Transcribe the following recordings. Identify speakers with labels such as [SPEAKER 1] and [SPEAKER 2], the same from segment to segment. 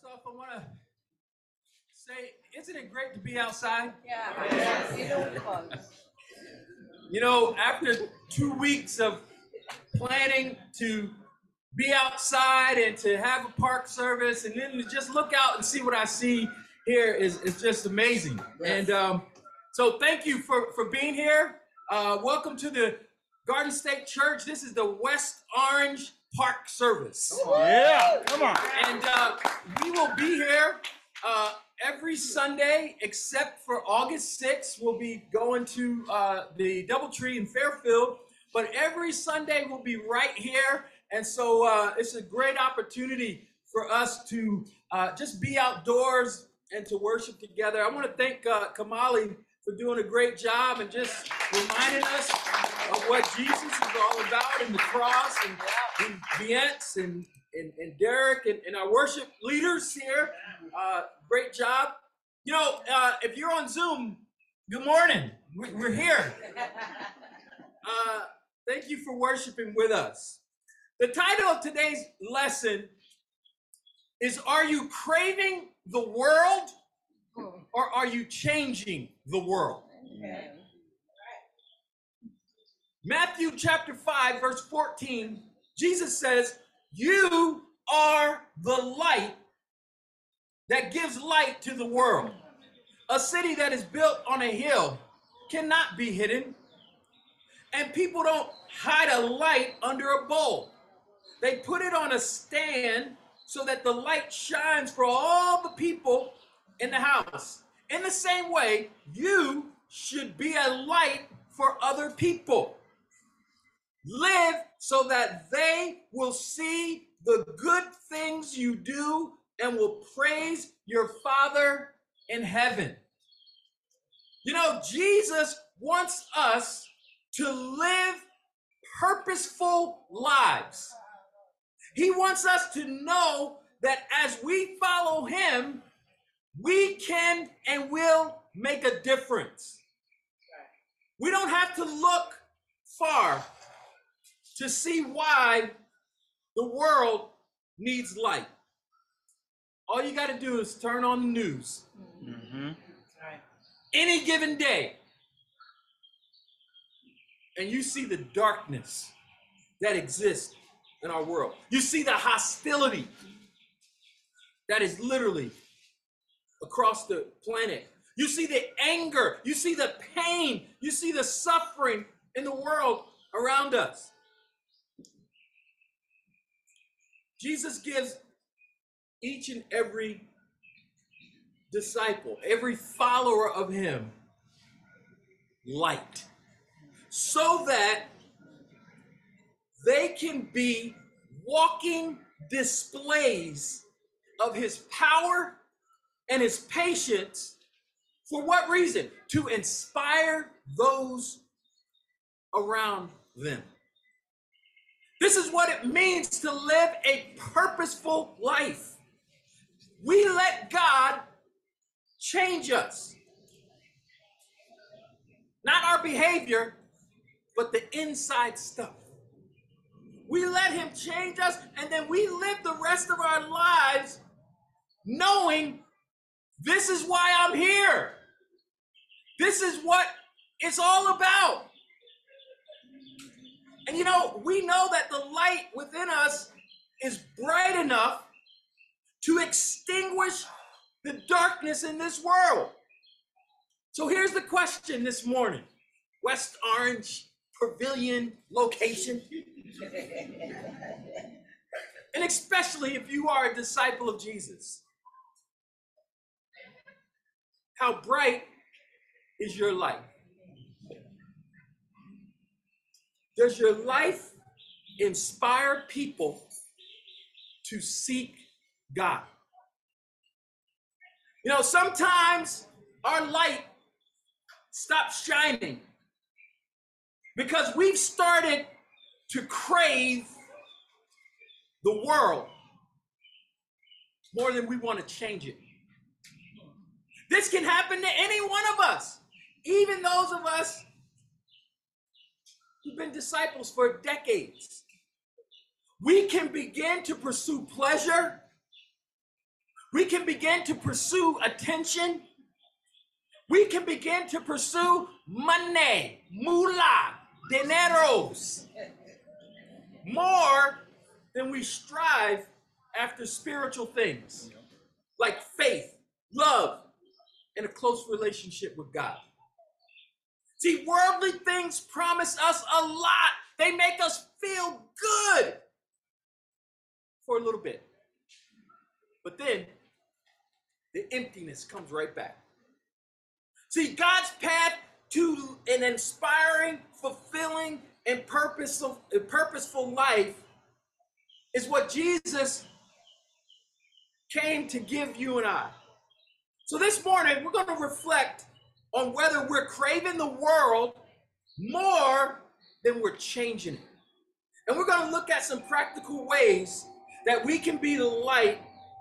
[SPEAKER 1] First off, I want to say, isn't it great to be outside?
[SPEAKER 2] Yeah. Yes.
[SPEAKER 1] You know, after 2 weeks of planning to be outside and to have a park service, and then to just look out and see what I see here is just amazing.
[SPEAKER 3] Yes.
[SPEAKER 1] And so thank you for being here. Welcome to the Garden State Church. This is the West Orange Park Service.
[SPEAKER 3] Yeah, come on.
[SPEAKER 1] And we will be here every Sunday except for August 6th. We'll be going to the Doubletree in Fairfield. But every Sunday we'll be right here. And so it's a great opportunity for us to just be outdoors and to worship together. I want to thank Kamali for doing a great job and just reminding us of what Jesus is all about in the cross, and Vience and Derek and our worship leaders here. Great job. You know, if you're on Zoom, good morning. We're here. Thank you for worshiping with us. The title of today's lesson is, Are you craving the world, or are you changing the world?
[SPEAKER 2] Okay.
[SPEAKER 1] Matthew chapter 5, verse 14, Jesus says, you are the light that gives light to the world. A city that is built on a hill cannot be hidden, and people don't hide a light under a bowl. They put it on a stand so that the light shines for all the people in the house. In the same way, you should be a light for other people. Live so that they will see the good things you do and will praise your Father in heaven. You know, Jesus wants us to live purposeful lives. He wants us to know that as we follow him, we can and will make a difference. We don't have to look far to see why the world needs light. All you got to do is turn on the news. Any given day, and you see the darkness that exists in our world. You see the hostility that is literally across the planet. You see the anger, you see the pain, you see the suffering in the world around us. Jesus gives each and every disciple, every follower of him, light, so that they can be walking displays of his power and his patience. For what reason? To inspire those around them. This is what it means to live a purposeful life. We let God change us. Not our behavior, but the inside stuff. We let him change us, and then we live the rest of our lives knowing this is why I'm here. This is what it's all about. And you know, we know that the light within us is bright enough to extinguish the darkness in this world. So here's the question this morning. West Orange Pavilion location. And especially if you are a disciple of Jesus. How bright is your light? Does your life inspire people to seek God? You know, sometimes our light stops shining because we've started to crave the world more than we want to change it. This can happen to any one of us, even those of us who've been disciples for decades. We can begin to pursue pleasure We can begin to pursue attention. We can begin to pursue money, moolah, dineros, more than we strive after spiritual things like faith, love, and a close relationship with God. See, worldly things promise us a lot. They make us feel good for a little bit. But then the emptiness comes right back. See, God's path to an inspiring, fulfilling, and purposeful life is what Jesus came to give you and I. So this morning, we're going to reflect on whether we're craving the world more than we're changing it. And we're going to look at some practical ways that we can be the light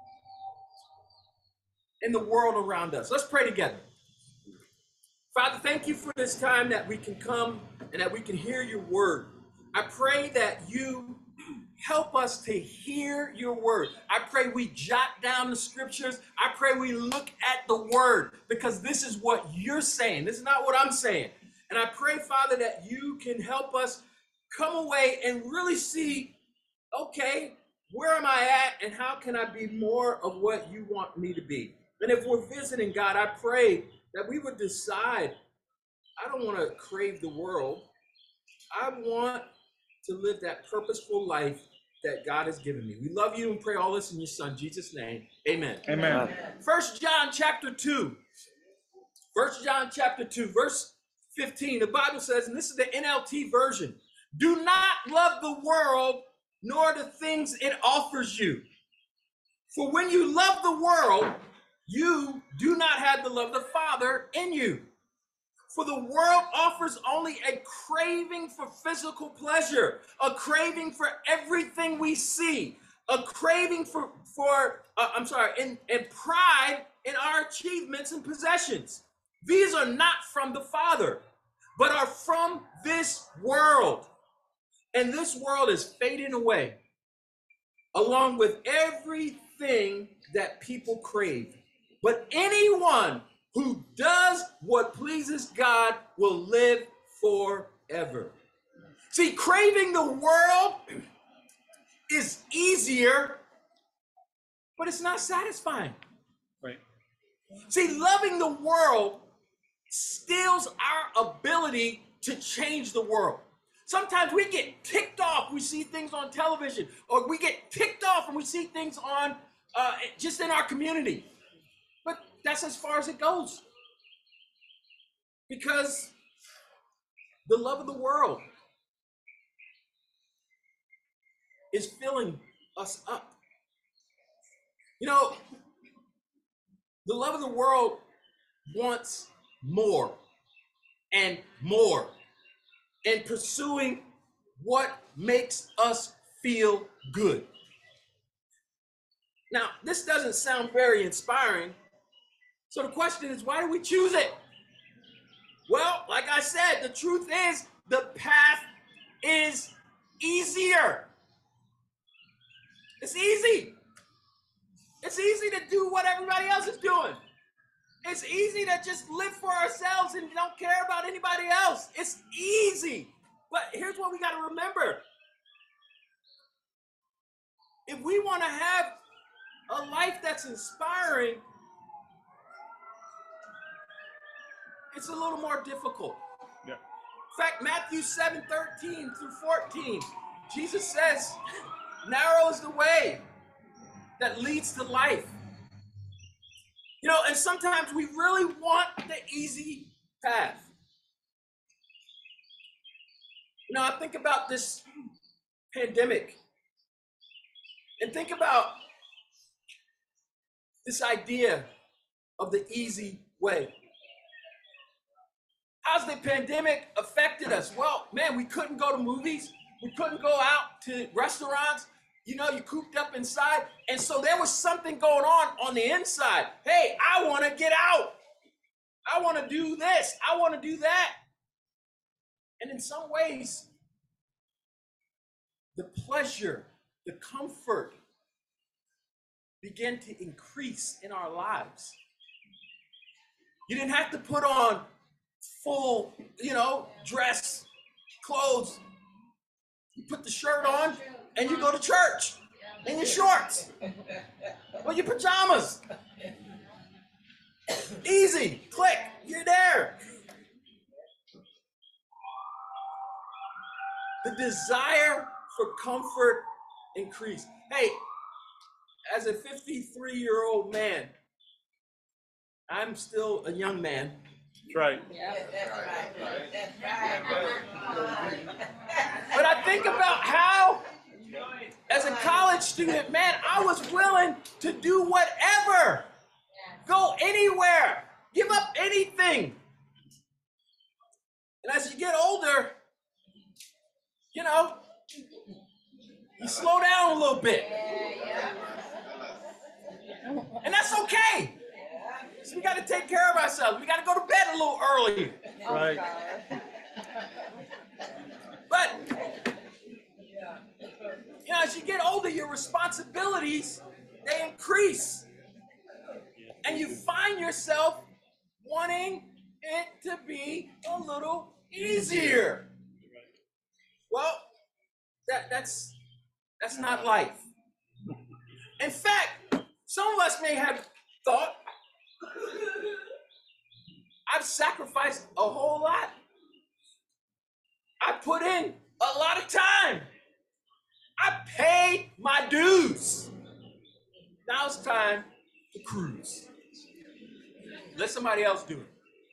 [SPEAKER 1] in the world around us. Let's pray together. Father, thank you for this time that we can come and that we can hear your word. I pray that you help us to hear your word. I pray we jot down the scriptures. I pray we look at the word because this is what you're saying. This is not what I'm saying. And I pray, Father, that you can help us come away and really see, okay, where am I at and how can I be more of what you want me to be? And if we're visiting, God, I pray that we would decide, I don't want to crave the world. I want to live that purposeful life that God has given me. We love you and pray all this in your son, Jesus' name. Amen.
[SPEAKER 3] Amen.
[SPEAKER 1] 1 John chapter 2. 1 John chapter 2, verse 15. The Bible says, and this is the NLT version, do not love the world nor the things it offers you. For when you love the world, you do not have the love of the Father in you. For the world offers only a craving for physical pleasure, a craving for everything we see, a craving and pride in our achievements and possessions. These are not from the Father, but are from this world. And this world is fading away, along with everything that people crave. But anyone who does what pleases God will live forever. See, craving the world is easier, but it's not satisfying.
[SPEAKER 3] Right.
[SPEAKER 1] See, loving the world steals our ability to change the world. Sometimes we get ticked off. We see things on television, or we get ticked off and we see things on just in our community. But that's as far as it goes. Because the love of the world is filling us up. You know, the love of the world wants more and more, and pursuing what makes us feel good. Now, this doesn't sound very inspiring. So the question is, why do we choose it? Well, like I said, the truth is the path is easier. It's easy. It's easy to do what everybody else is doing. It's easy to just live for ourselves and don't care about anybody else. It's easy. But here's what we got to remember. If we want to have a life that's inspiring, it's a little more difficult.
[SPEAKER 3] Yeah.
[SPEAKER 1] In fact, Matthew 7:13 through 14, Jesus says, narrow is the way that leads to life. You know, and sometimes we really want the easy path. You know, I think about this pandemic and think about this idea of the easy way. How's the pandemic affected us? Well, man, we couldn't go to movies. We couldn't go out to restaurants. You know, you cooped up inside. And so there was something going on the inside. Hey, I want to get out. I want to do this. I want to do that. And in some ways, the pleasure, the comfort began to increase in our lives. You didn't have to put on full, dress, clothes. You put the shirt on and you go to church in your shorts or your pajamas. Easy, click, you're there. The desire for comfort increased. Hey, as a 53-year-old man, I'm still a young man.
[SPEAKER 3] That's right.
[SPEAKER 1] But I think about how, as a college student, man, I was willing to do whatever, go anywhere, give up anything. And as you get older, you slow down a little bit. And that's okay. So we got to take care of ourselves. We got to go to bed a little early.
[SPEAKER 3] Right.
[SPEAKER 1] But, as you get older, your responsibilities, they increase. And you find yourself wanting it to be a little easier. Well, that's not life. In fact, some of us may have thought, I've sacrificed a whole lot. I put in a lot of time. I paid my dues. Now it's time to cruise. Let somebody else do it.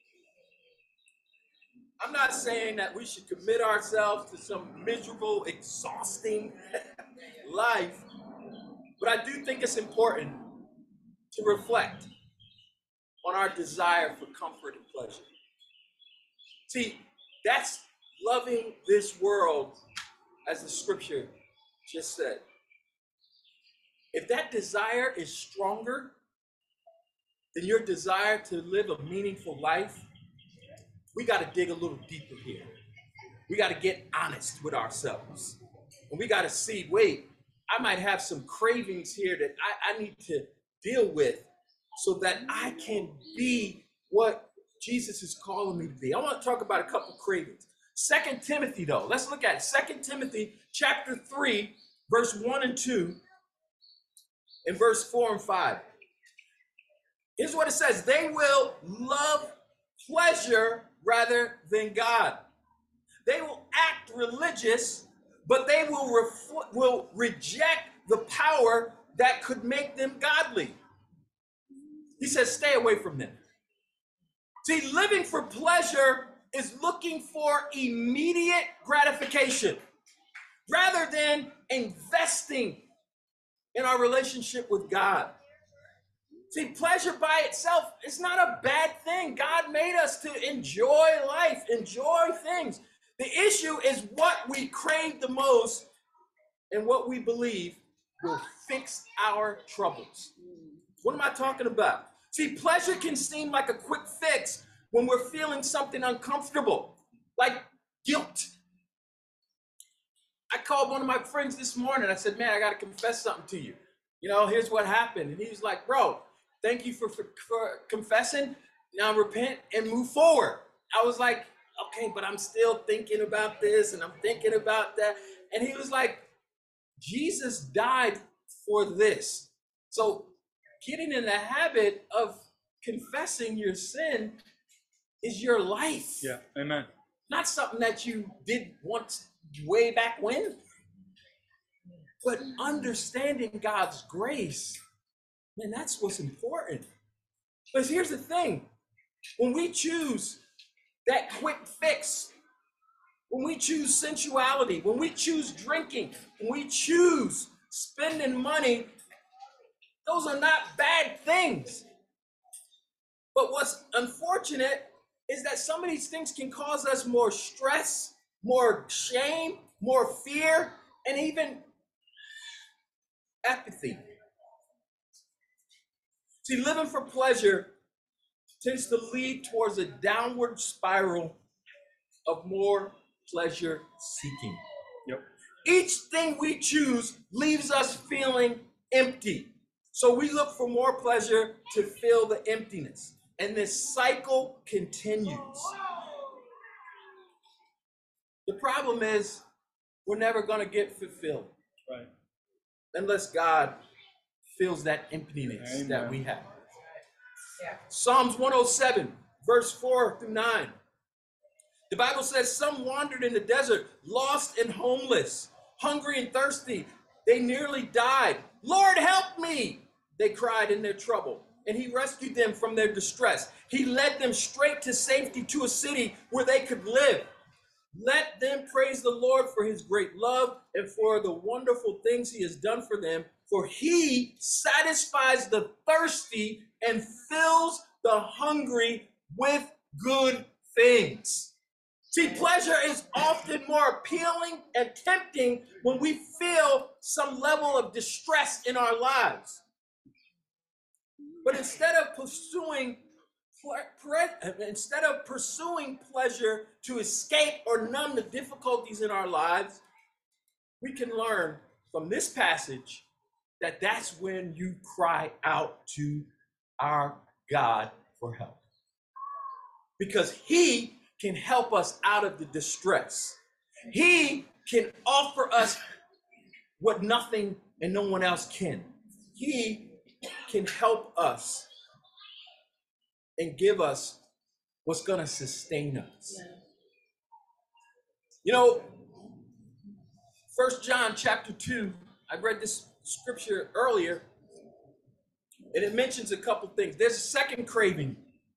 [SPEAKER 1] I'm not saying that we should commit ourselves to some miserable, exhausting life, but I do think it's important to reflect on our desire for comfort and pleasure. See, that's loving this world, as the scripture just said. If that desire is stronger than your desire to live a meaningful life, we got to dig a little deeper here. We got to get honest with ourselves. And we got to see, wait, I might have some cravings here that I need to deal with so that I can be what Jesus is calling me to be. I want to talk about a couple cravings. 2 Timothy, though. Let's look at it. 2 Timothy chapter 3, verse 1 and 2, and verse 4 and 5. Here's what it says. They will love pleasure rather than God. They will act religious, but they will reject the power that could make them godly. He says, stay away from them. See, living for pleasure is looking for immediate gratification rather than investing in our relationship with God. See, pleasure by itself is not a bad thing. God made us to enjoy life, enjoy things. The issue is what we crave the most and what we believe will fix our troubles. What am I talking about? See, pleasure can seem like a quick fix when we're feeling something uncomfortable, like guilt. I called one of my friends this morning. I said, man, I got to confess something to you. Here's what happened. And he was like, bro, thank you for confessing. Now repent and move forward. I was like, okay, but I'm still thinking about this and I'm thinking about that. And he was like, Jesus died for this. So getting in the habit of confessing your sin is your life.
[SPEAKER 3] Yeah, amen.
[SPEAKER 1] Not something that you did once way back when. But understanding God's grace, man, that's what's important. Because here's the thing. When we choose that quick fix, when we choose sensuality, when we choose drinking, when we choose spending money, those are not bad things. But what's unfortunate is that some of these things can cause us more stress, more shame, more fear, and even apathy. See, living for pleasure tends to lead towards a downward spiral of more pleasure seeking.
[SPEAKER 3] Yep.
[SPEAKER 1] Each thing we choose leaves us feeling empty. So we look for more pleasure to fill the emptiness. And this cycle continues. The problem is we're never going to get fulfilled.
[SPEAKER 3] Right.
[SPEAKER 1] Unless God fills that emptiness
[SPEAKER 3] Amen.
[SPEAKER 1] that we have. Psalms 107, verse 4 through 9. The Bible says, some wandered in the desert, lost and homeless, hungry and thirsty. They nearly died. Lord, help me, they cried in their trouble. And he rescued them from their distress. He led them straight to safety, to a city where they could live. Let them praise the Lord for his great love and for the wonderful things he has done for them. For he satisfies the thirsty and fills the hungry with good things. See, pleasure is often more appealing and tempting when we feel some level of distress in our lives. But instead of pursuing pleasure to escape or numb the difficulties in our lives, we can learn from this passage that that's when you cry out to our God for help. Because he can help us out of the distress. He can offer us what nothing and no one else can. He can help us and give us what's going to sustain us. You know, 1 John chapter 2, I read this scripture earlier, and it mentions a couple things. There's a second craving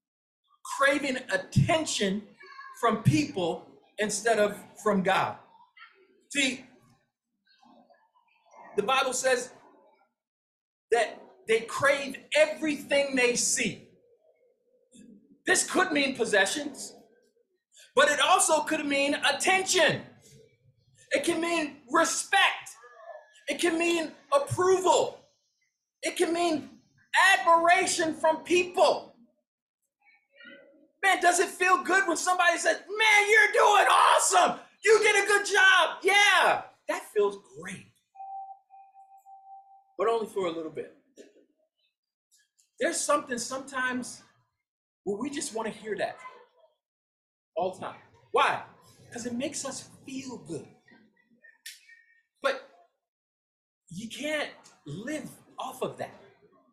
[SPEAKER 1] attention from people instead of from God. See, the Bible says that they crave everything they see. This could mean possessions, but it also could mean attention. It can mean respect. It can mean approval. It can mean admiration from people. Man, does it feel good when somebody says, man, you're doing awesome. You did a good job. Yeah, that feels great. But only for a little bit. There's something sometimes where we just want to hear that all the time. Why? Because it makes us feel good. But you can't live off of that.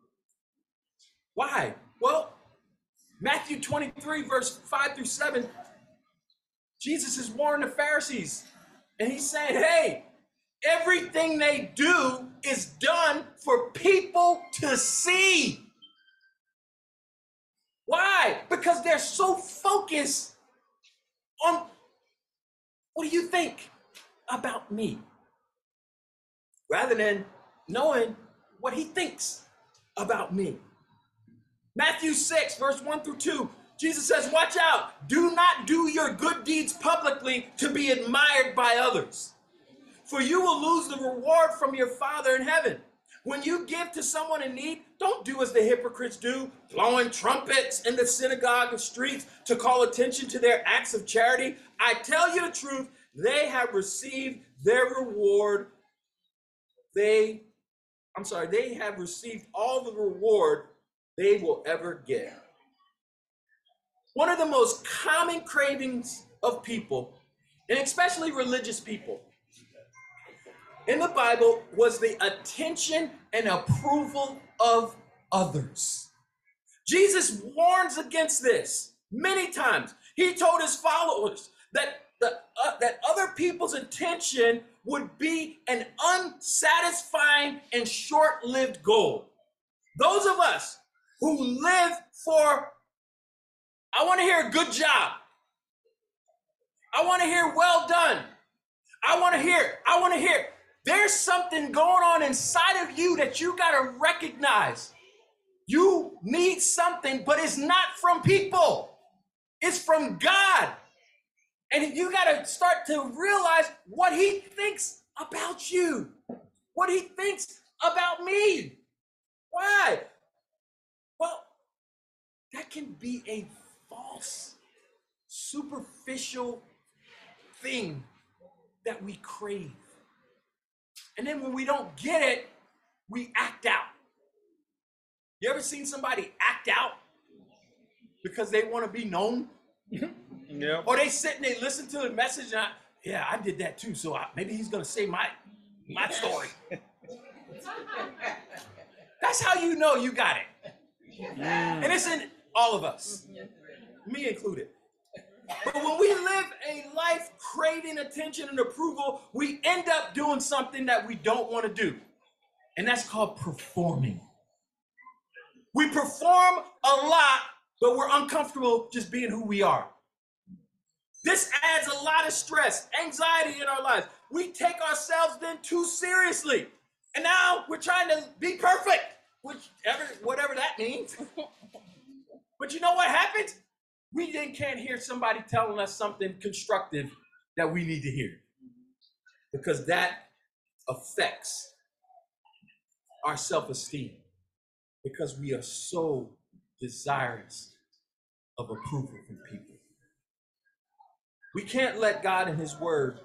[SPEAKER 1] Why? Well, Matthew 23, verse 5 through 7, Jesus is warning the Pharisees. And he's saying, hey, everything they do is done for people to see. Why? Because they're so focused on what do you think about me? Rather than knowing what he thinks about me. Matthew 6, verse 1 through 2, Jesus says, watch out. Do not do your good deeds publicly to be admired by others, for you will lose the reward from your Father in heaven. When you give to someone in need, don't do as the hypocrites do, blowing trumpets in the synagogue and streets to call attention to their acts of charity. I tell you the truth, they have received their reward. They have received all the reward they will ever get. One of the most common cravings of people, and especially religious people, in the Bible was the attention and approval of others. Jesus warns against this many times. He told his followers that that other people's attention would be an unsatisfying and short-lived goal. Those of us who live for, I want to hear a good job. I want to hear well done. I want to hear. There's something going on inside of you that you got to recognize. You need something, but it's not from people. It's from God. And you got to start to realize what he thinks about you, what he thinks about me. Why? Well, that can be a false, superficial thing that we crave. And then when we don't get it, we act out. You ever seen somebody act out because they want to be known?
[SPEAKER 3] Yep.
[SPEAKER 1] Or they sit and they listen to the message and I did that too, so maybe he's going to say my story. That's how you know you got it. And it's in all of us, me included. But when we live a life craving attention and approval, we end up doing something that we don't want to do. And that's called performing. We perform a lot, but we're uncomfortable just being who we are. This adds a lot of stress, anxiety in our lives. We take ourselves then too seriously. And now we're trying to be perfect, whatever that means. But you know what happens? We then can't hear somebody telling us something constructive that we need to hear, because that affects our self-esteem, because we are so desirous of approval from people. We can't let God and his word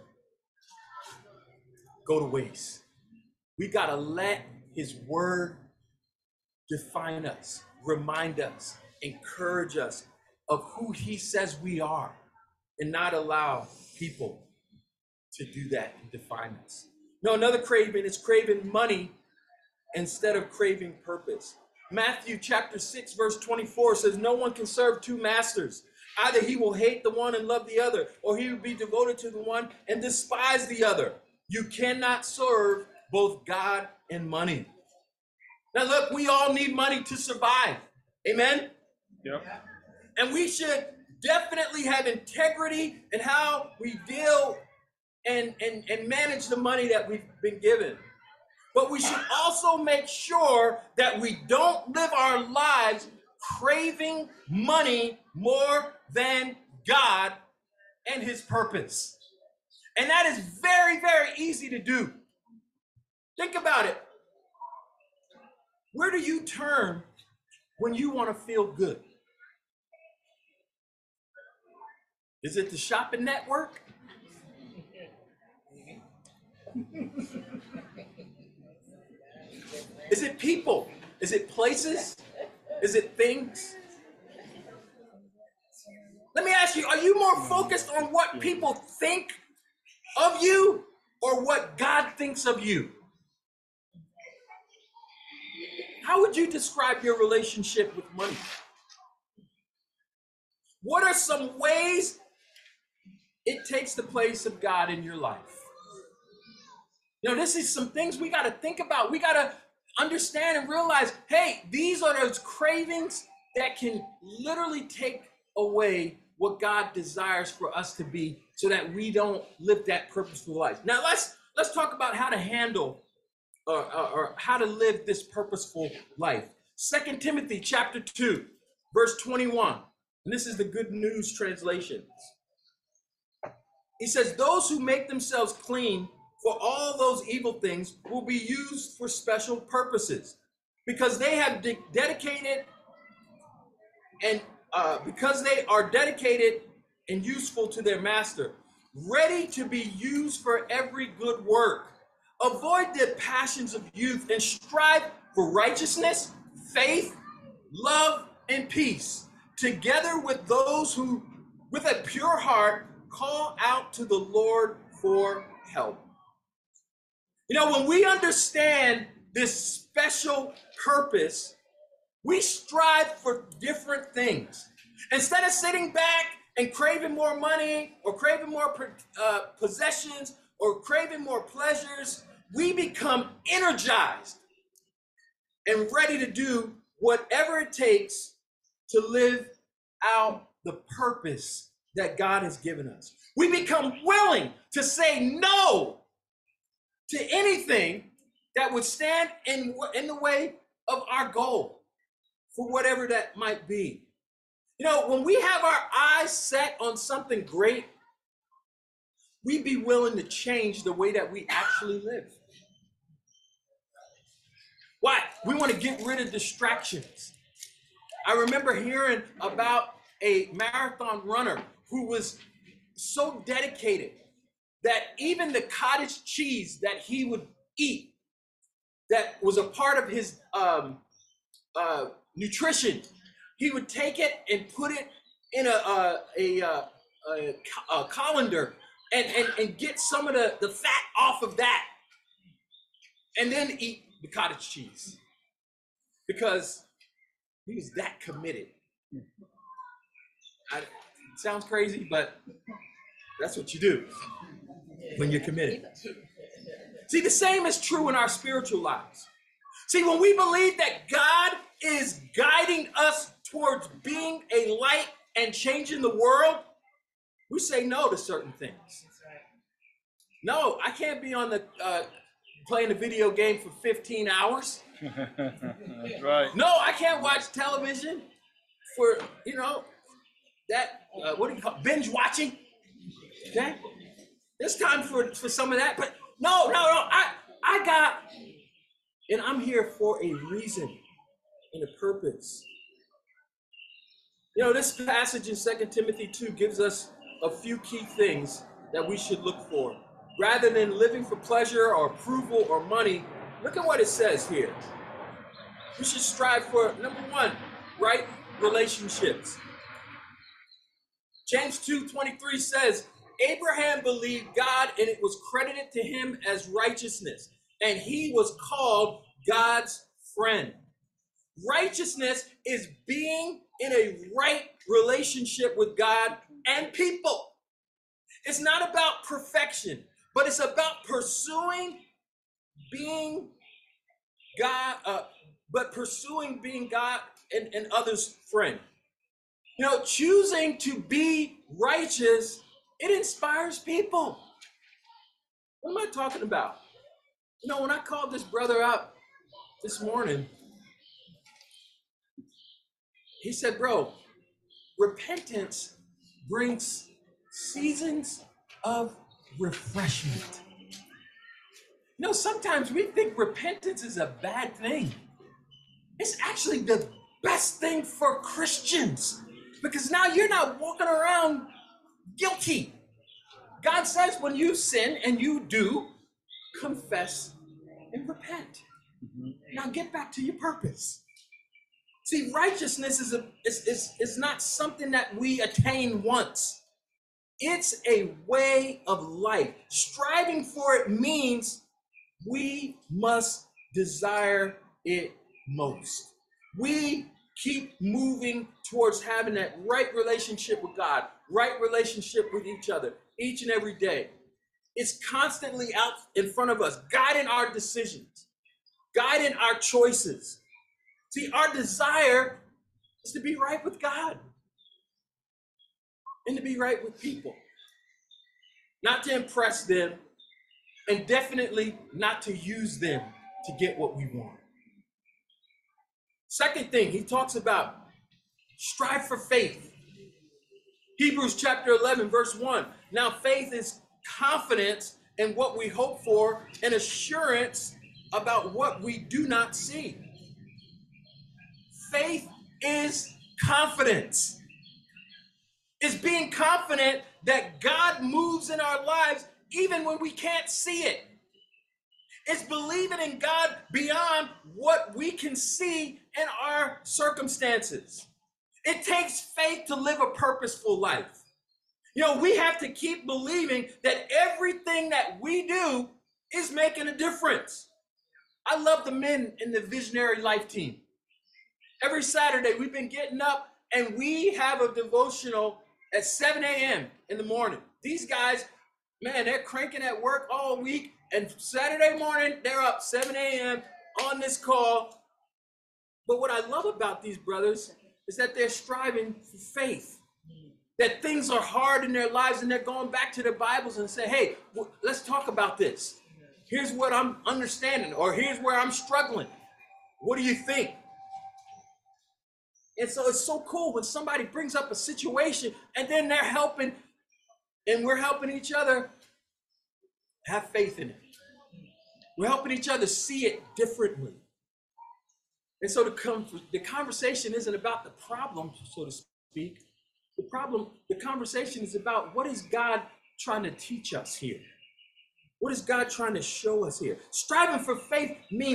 [SPEAKER 1] go to waste. We got to let his word define us, remind us, encourage us of who he says we are, and not allow people to do that and define us. No, another craving is craving money instead of craving purpose. Matthew chapter 6, verse 24 says, no one can serve two masters. Either he will hate the one and love the other, or he will be devoted to the one and despise the other. You cannot serve both God and money. Now look, we all need money to survive. Amen?
[SPEAKER 3] Yep.
[SPEAKER 1] And we should definitely have integrity in how we deal and manage the money that we've been given. But we should also make sure that we don't live our lives craving money more than God and his purpose. And that is very, very easy to do. Think about it. Where do you turn when you want to feel good? Is it the shopping network? Is it people? Is it places? Is it things? Let me ask you, are you more focused on what people think of you or what God thinks of you? How would you describe your relationship with money? What are some ways it takes the place of God in your life? You know, this is some things we got to think about. We got to understand and realize, hey, these are those cravings that can literally take away what God desires for us to be, so that we don't live that purposeful life. Now let's talk about how to handle or how to live this purposeful life. 2 Timothy chapter 2, verse 21. And this is the Good News translation. He says, those who make themselves clean for all those evil things will be used for special purposes, because they have dedicated and because they are dedicated and useful to their master, ready to be used for every good work. Avoid the passions of youth and strive for righteousness, faith, love, and peace, together with those who, with a pure heart, call out to the Lord for help. You know, when we understand this special purpose, we strive for different things. Instead of sitting back and craving more money or craving more possessions or craving more pleasures, we become energized and ready to do whatever it takes to live out the purpose that God has given us. We become willing to say no to anything that would stand in the way of our goal, for whatever that might be. You know, when we have our eyes set on something great, we'd be willing to change the way that we actually live. Why? We want to get rid of distractions. I remember hearing about a marathon runner who was so dedicated that even the cottage cheese that he would eat, that was a part of his nutrition. He would take it and put it in a colander and get some of the fat off of that, and then eat the cottage cheese because he was that committed. It sounds crazy, but that's what you do when you're committed. See, the same is true in our spiritual lives. See, when we believe that God is guiding us towards being a light and changing the world, we say no to certain things. No, I can't be on the playing a video game for 15 hours.
[SPEAKER 3] That's right.
[SPEAKER 1] No, I can't watch television for, that, what do you call it? Binge watching. Okay? There's time for some of that, but no, I got, and I'm here for a reason and a purpose. This passage in 2 Timothy 2 gives us a few key things that we should look for. Rather than living for pleasure or approval or money, look at what it says here. We should strive for, number one, right relationships. James 2:23 says, Abraham believed God and it was credited to him as righteousness, and he was called God's friend. Righteousness is being in a right relationship with God and people. It's not about perfection, but it's about pursuing being God, pursuing being God and others' friend. Choosing to be righteous, it inspires people. What am I talking about? When I called this brother up this morning, he said, bro, repentance brings seasons of refreshment. Sometimes we think repentance is a bad thing. It's actually the best thing for Christians because now you're not walking around guilty. God says when you sin, and you do, confess and repent. Now get back to your purpose. See, righteousness is not something that we attain once. It's a way of life. Striving for it means we must desire it most. We keep moving towards having that right relationship with God, right relationship with each other, each and every day. It's constantly out in front of us, guiding our decisions, guiding our choices. See, our desire is to be right with God and to be right with people, not to impress them, and definitely not to use them to get what we want. Second thing, he talks about strive for faith. Hebrews chapter 11, verse 1. Now faith is confidence in what we hope for and assurance about what we do not see. Faith is confidence. It's being confident that God moves in our lives even when we can't see it. It's believing in God beyond what we can see in our circumstances. It takes faith to live a purposeful life. We have to keep believing that everything that we do is making a difference. I love the men in the Visionary Life team. Every Saturday, we've been getting up and we have a devotional at 7 a.m. in the morning. These guys, man, they're cranking at work all week. And Saturday morning, they're up 7 a.m. on this call. But what I love about these brothers is that they're striving for faith. That things are hard in their lives and they're going back to their Bibles and say, hey, let's talk about this. Here's what I'm understanding, or here's where I'm struggling. What do you think? And so it's so cool when somebody brings up a situation and then they're helping and we're helping each other have faith in it. We're helping each other see it differently. And so the conversation isn't about the problem, so to speak. The conversation is about what is God trying to teach us here? What is God trying to show us here? Striving for faith means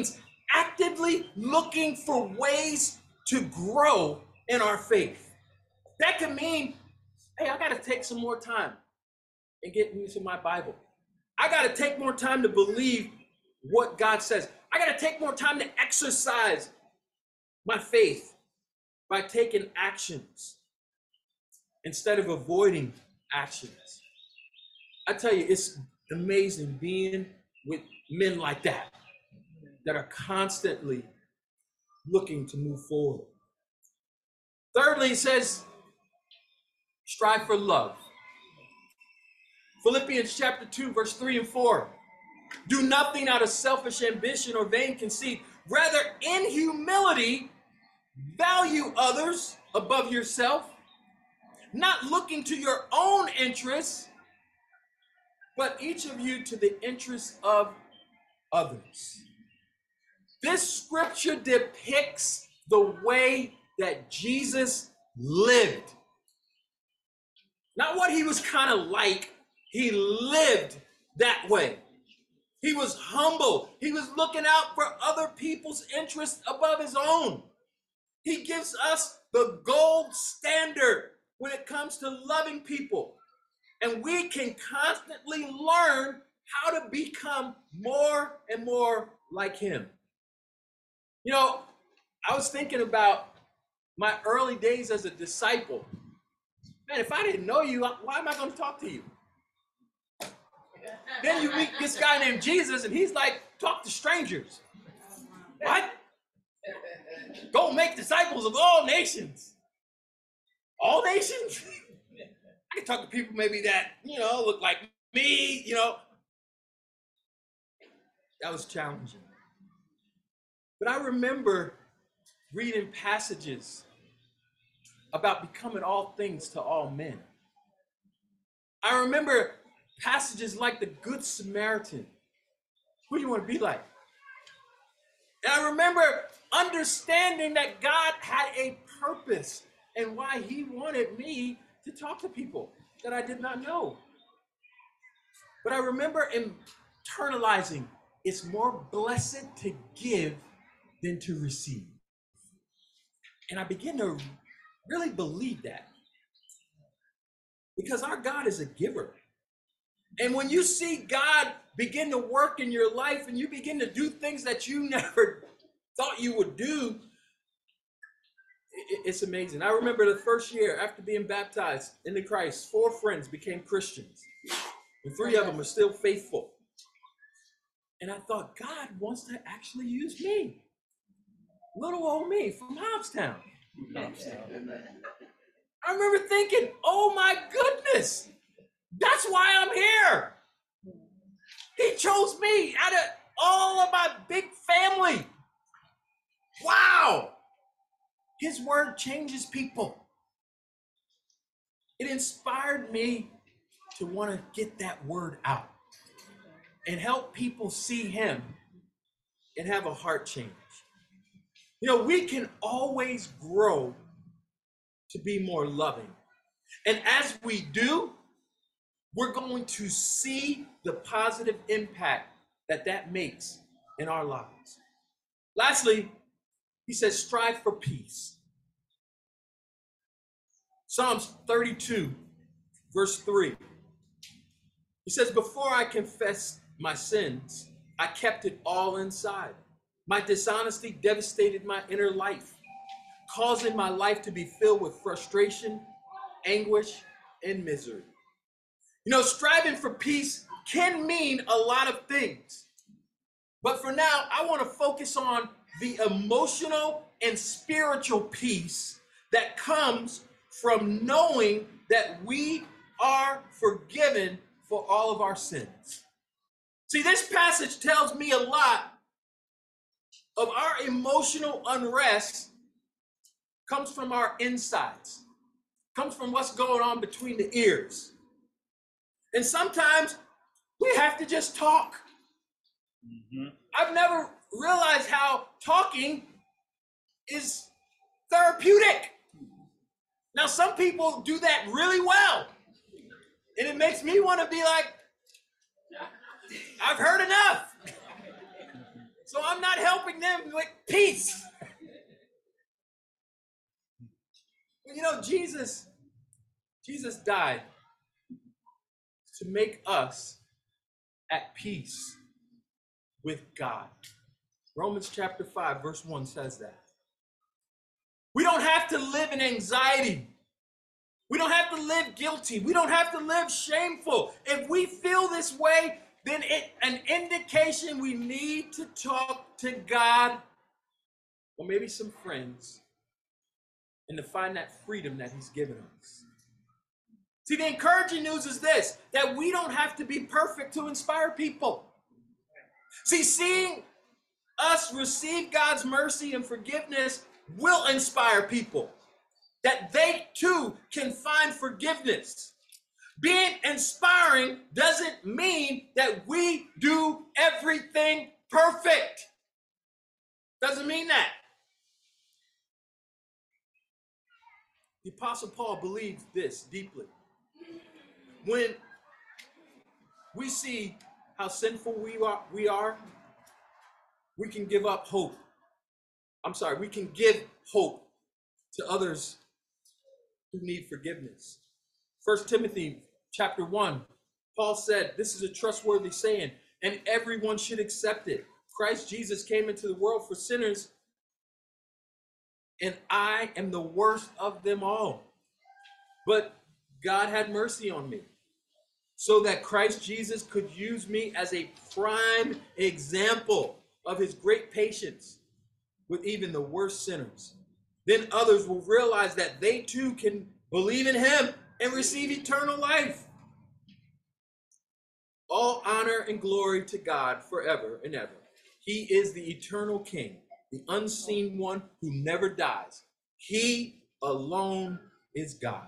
[SPEAKER 1] actively looking for ways to grow in our faith. That could mean, hey, I got to take some more time and get into my Bible. I got to take more time to believe what God says. I got to take more time to exercise my faith by taking actions instead of avoiding actions. I tell you, it's amazing being with men like that are constantly looking to move forward. Thirdly, he says, strive for love. Philippians chapter 2, verse 3 and 4. Do nothing out of selfish ambition or vain conceit. Rather, in humility, value others above yourself, not looking to your own interests, but each of you to the interests of others. This scripture depicts the way that Jesus lived. Not what he was kind of like, he lived that way. He was humble. He was looking out for other people's interests above his own. He gives us the gold standard when it comes to loving people. And we can constantly learn how to become more and more like him. You know, I was thinking about my early days as a disciple. Man, if I didn't know you, why am I going to talk to you? Then you meet this guy named Jesus, and he's like, talk to strangers. What? Go make disciples of all nations. All nations? I can talk to people maybe that, look like me, That was challenging. But I remember reading passages about becoming all things to all men. I remember passages like the Good Samaritan. Who do you want to be like? And I remember understanding that God had a purpose and why he wanted me to talk to people that I did not know. But I remember internalizing, it's more blessed to give than to receive. And I began to really believe that. Because our God is a giver. And when you see God begin to work in your life and you begin to do things that you never thought you would do, it's amazing. I remember the first year after being baptized into Christ, 4 friends became Christians. And 3 of them are still faithful. And I thought, God wants to actually use me. Little old me from Hobbstown. I remember thinking, oh my goodness, that's why I'm here. He chose me out of all of my big family. Wow. His word changes people. It inspired me to want to get that word out and help people see him and have a heart change. We can always grow to be more loving. And as we do, we're going to see the positive impact that makes in our lives. Lastly, he says, strive for peace. Psalms 32, verse 3. He says, before I confessed my sins, I kept it all inside. My dishonesty devastated my inner life, causing my life to be filled with frustration, anguish, and misery. Striving for peace can mean a lot of things. But for now, I want to focus on the emotional and spiritual peace that comes from knowing that we are forgiven for all of our sins. See, this passage tells me a lot of our emotional unrest comes from our insides, comes from what's going on between the ears. And sometimes we have to just talk. Mm-hmm. I've never realized how talking is therapeutic. Now, some people do that really well. And it makes me want to be like, I've heard enough. So I'm not helping them with peace. But you know, Jesus died to make us at peace with God. Romans chapter 5, verse 1 says that. We don't have to live in anxiety. We don't have to live guilty. We don't have to live shameful. If we feel this way, then it's an indication we need to talk to God or maybe some friends and to find that freedom that he's given us. See, the encouraging news is this, that we don't have to be perfect to inspire people. See, seeing us receive God's mercy and forgiveness will inspire people, that they too can find forgiveness. Being inspiring doesn't mean that we do everything perfect. Doesn't mean that. The Apostle Paul believed this deeply. When we see how sinful we are, we can give up hope. We can give hope to others who need forgiveness. 1 Timothy chapter 1, Paul said, this is a trustworthy saying, and everyone should accept it. Christ Jesus came into the world for sinners, and I am the worst of them all. But God had mercy on me, so that Christ Jesus could use me as a prime example of his great patience with even the worst sinners. Then others will realize that they too can believe in him and receive eternal life. All honor and glory to God forever and ever. He is the eternal King, the unseen one who never dies. He alone is God.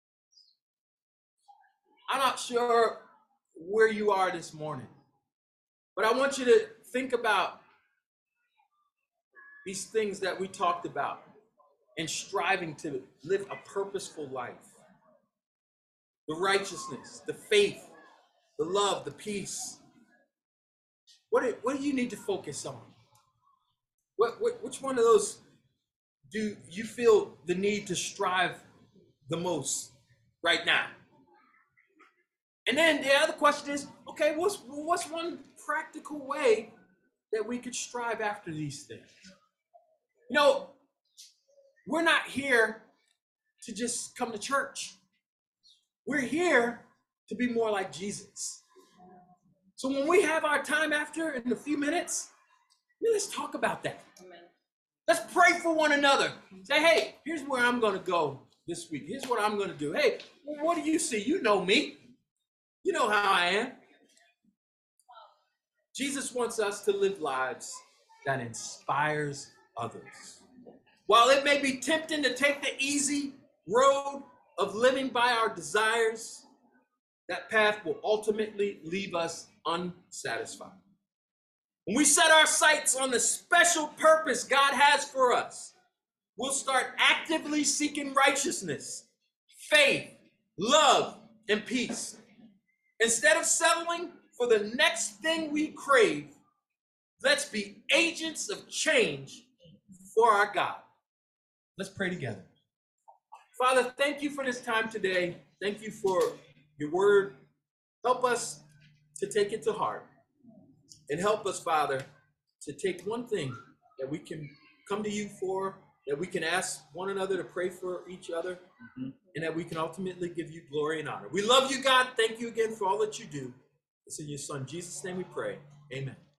[SPEAKER 1] I'm not sure where you are this morning, but I want you to think about these things that we talked about and striving to live a purposeful life. The righteousness, the faith, the love, the peace. What do you need to focus on? Which one of those do you feel the need to strive the most right now? And then the other question is, okay, what's one practical way that we could strive after these things? You know, we're not here to just come to church. We're here to be more like Jesus. So when we have our time after in a few minutes, let's talk about that. Amen. Let's pray for one another. Say, hey, here's where I'm going to go this week. Here's what I'm going to do. Hey, what do you see? You know me. You know how I am. Jesus wants us to live lives that inspires others. While it may be tempting to take the easy road of living by our desires, that path will ultimately leave us unsatisfied. When we set our sights on the special purpose God has for us, we'll start actively seeking righteousness, faith, love, and peace. Instead of settling for the next thing we crave, let's be agents of change for our God. Let's pray together. Father, thank you for this time today. Thank you for your word. Help us to take it to heart. And help us, Father, to take one thing that we can come to you for, that we can ask one another to pray for each other, and that we can ultimately give you glory and honor. We love you, God. Thank you again for all that you do. It's in your Son, Jesus' name we pray. Amen.